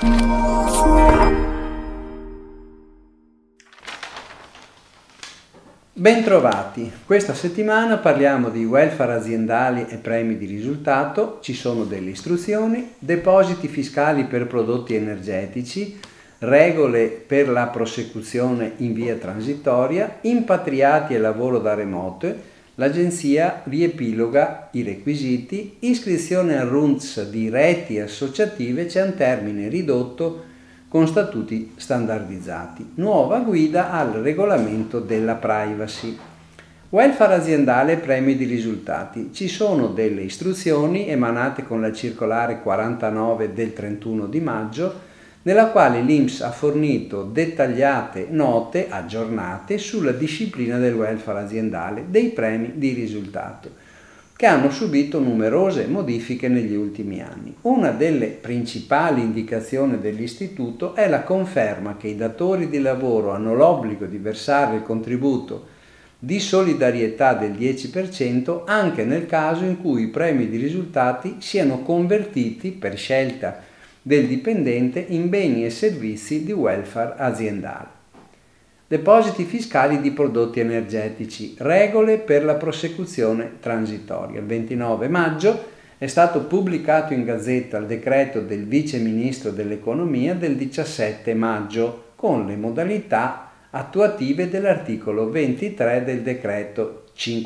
Bentrovati, questa settimana parliamo di welfare aziendali e premi di risultato, ci sono delle istruzioni, depositi fiscali per prodotti energetici, regole per la prosecuzione in via transitoria, impatriati e lavoro da remoto, l'agenzia riepiloga i requisiti, iscrizione al RUNTS di reti associative, c'è un termine ridotto con statuti standardizzati. Nuova guida al regolamento della privacy. Welfare aziendale e premi di risultati. Ci sono delle istruzioni emanate con la circolare 49 del 31 di maggio, nella quale l'INPS ha fornito dettagliate note aggiornate sulla disciplina del welfare aziendale, dei premi di risultato, che hanno subito numerose modifiche negli ultimi anni. Una delle principali indicazioni dell'Istituto è la conferma che i datori di lavoro hanno l'obbligo di versare il contributo di solidarietà del 10% anche nel caso in cui i premi di risultati siano convertiti per scelta del dipendente in beni e servizi di welfare aziendale. Depositi fiscali di prodotti energetici, regole per la prosecuzione transitoria. Il 29 maggio è stato pubblicato in Gazzetta il decreto del Vice Ministro dell'Economia del 17 maggio con le modalità attuative dell'articolo 23 del decreto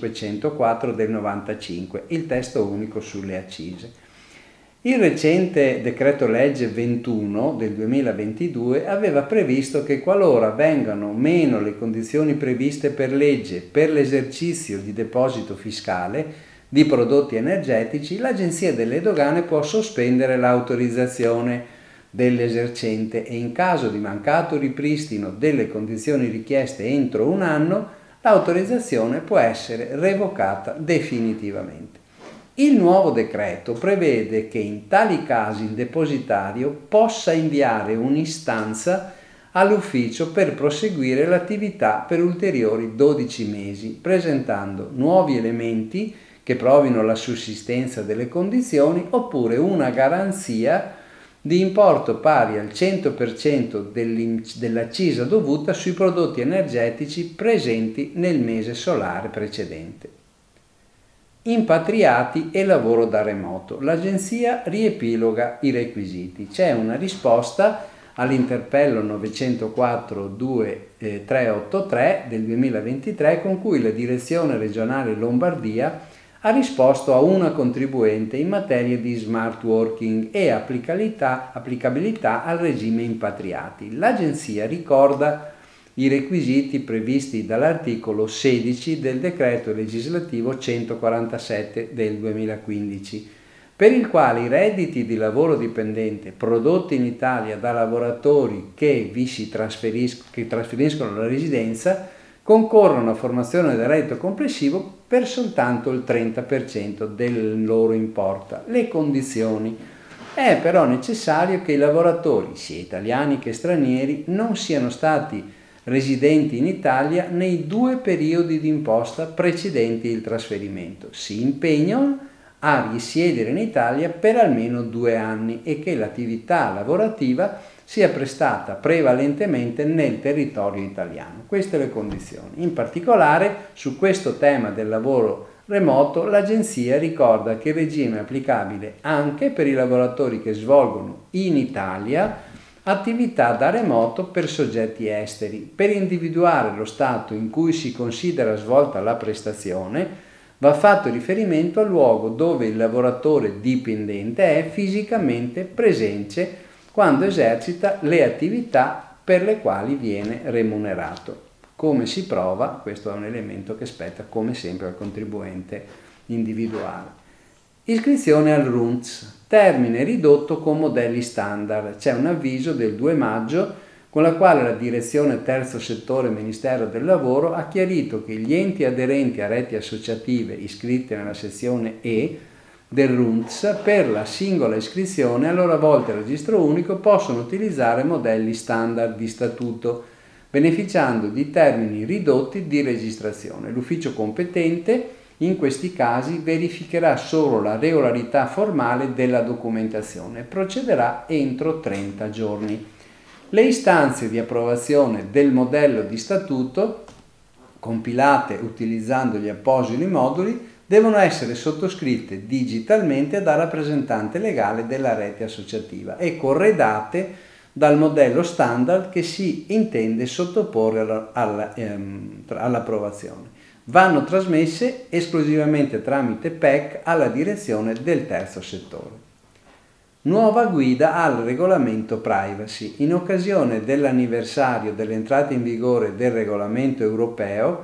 504 del 95, il testo unico sulle accise. Il recente decreto legge 21 del 2022 aveva previsto che qualora vengano meno le condizioni previste per legge per l'esercizio di deposito fiscale di prodotti energetici, l'Agenzia delle Dogane può sospendere l'autorizzazione dell'esercente e in caso di mancato ripristino delle condizioni richieste entro un anno, l'autorizzazione può essere revocata definitivamente. Il nuovo decreto prevede che in tali casi il depositario possa inviare un'istanza all'ufficio per proseguire l'attività per ulteriori 12 mesi, presentando nuovi elementi che provino la sussistenza delle condizioni oppure una garanzia di importo pari al 100% dell'accisa dovuta sui prodotti energetici presenti nel mese solare precedente. Impatriati e lavoro da remoto. L'agenzia riepiloga i requisiti. C'è una risposta all'interpello 904-2383 del 2023 con cui la Direzione Regionale Lombardia ha risposto a una contribuente in materia di smart working e applicabilità al regime impatriati. L'agenzia ricorda i requisiti previsti dall'articolo 16 del decreto legislativo 147 del 2015, per il quale i redditi di lavoro dipendente prodotti in Italia da lavoratori che trasferiscono la residenza concorrono a formazione del reddito complessivo per soltanto il 30% del loro importo. Le condizioni. È però necessario che i lavoratori, sia italiani che stranieri, non siano stati residenti in Italia nei 2 periodi di imposta precedenti il trasferimento, si impegnano a risiedere in Italia per almeno 2 anni e che l'attività lavorativa sia prestata prevalentemente nel territorio italiano. Queste le condizioni. In particolare, su questo tema del lavoro remoto, l'agenzia ricorda che il regime è applicabile anche per i lavoratori che svolgono in Italia attività da remoto per soggetti esteri. Per individuare lo stato in cui si considera svolta la prestazione, va fatto riferimento al luogo dove il lavoratore dipendente è fisicamente presente quando esercita le attività per le quali viene remunerato. Come si prova? Questo è un elemento che spetta come sempre al contribuente individuale. Iscrizione al RUNTS, termine ridotto con modelli standard. C'è un avviso del 2 maggio con la quale la Direzione Terzo Settore Ministero del Lavoro ha chiarito che gli enti aderenti a reti associative iscritte nella sezione E del RUNTS per la singola iscrizione a loro volta al registro unico possono utilizzare modelli standard di statuto, beneficiando di termini ridotti di registrazione. L'ufficio competente In questi casi verificherà solo la regolarità formale della documentazione e procederà entro 30 giorni. Le istanze di approvazione del modello di statuto, compilate utilizzando gli appositi moduli, devono essere sottoscritte digitalmente dal rappresentante legale della rete associativa e corredate dal modello standard che si intende sottoporre all'approvazione. Vanno trasmesse esclusivamente tramite PEC alla direzione del terzo settore. Nuova guida al regolamento privacy. In occasione dell'anniversario dell'entrata in vigore del regolamento europeo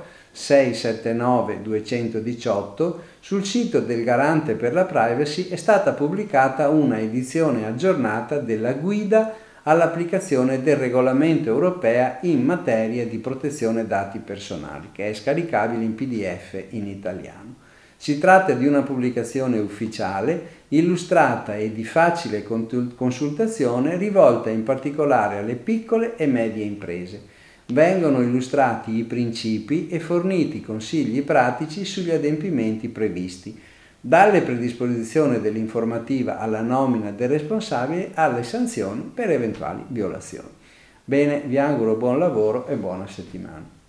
679/218, sul sito del Garante per la Privacy è stata pubblicata una edizione aggiornata della guida all'applicazione del regolamento europeo in materia di protezione dati personali, che è scaricabile in PDF in italiano. Si tratta di una pubblicazione ufficiale, illustrata e di facile consultazione, rivolta in particolare alle piccole e medie imprese. Vengono illustrati i principi e forniti consigli pratici sugli adempimenti previsti, dalle predisposizione dell'informativa alla nomina del responsabile alle sanzioni per eventuali violazioni. Bene, vi auguro buon lavoro e buona settimana.